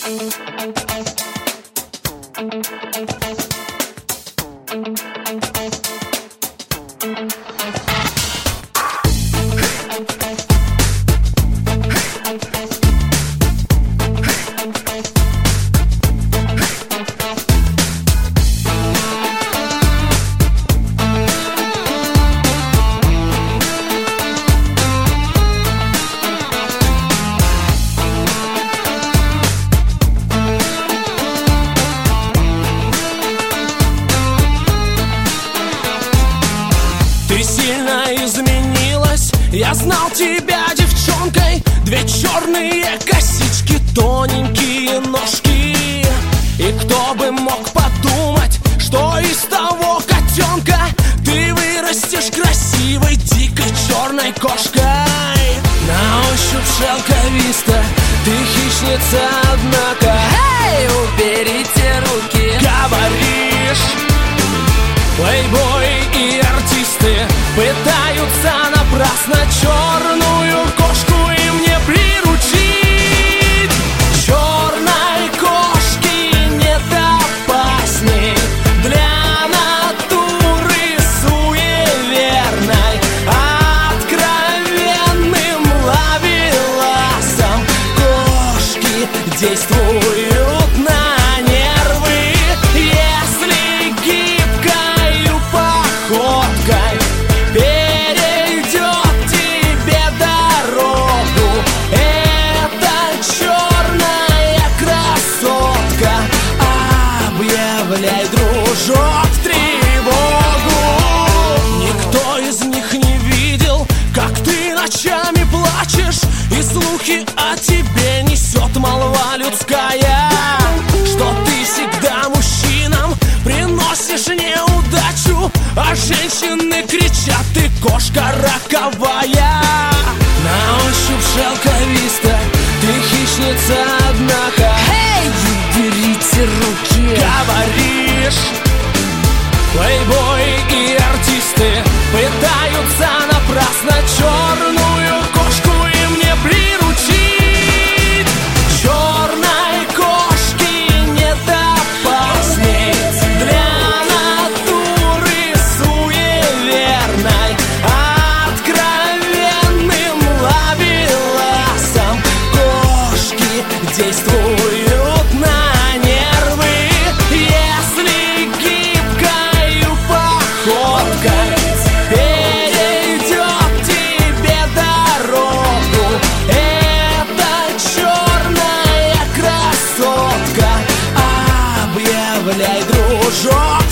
Ты сильно изменилась, я знал тебя девчонкой. Две черные косички, тоненькие ножки. И кто бы мог подумать, что из того котенка ты вырастешь красивой дикой черной кошкой. На ощупь шелковисто, ты хищница, однако. Эй, уберите руки! Говоришь, плейбой и артисты пытаются напрасно черную кошку и мне приручить. Черной кошки нет опасней для натуры суеверной. Откровенным ловеласом кошки действуют на нервы. Если гибкою походкой перейдет тебе дорогу эта черная красотка, объявляй, дружок, тревогу. Никто из них не видел, как ты ночами плачешь, и слухи о тебе несет молва людская, что ты всегда мужчинам приносишь неудачу, а женщины кричат: ты кошка роковая. На ощупь шелковисто, ты хищница, однако. Эй, уберите руки! Говоришь, плейбой и артисты пытаются напрасно черную кошку и мне приручить. Черной кошки нет опасней для натуры суеверной. Откровенным ловеласом кошки действуют на нервы. Если гибкою походкой перейдет тебе дорогу эта черная красотка, объявляй, дружок,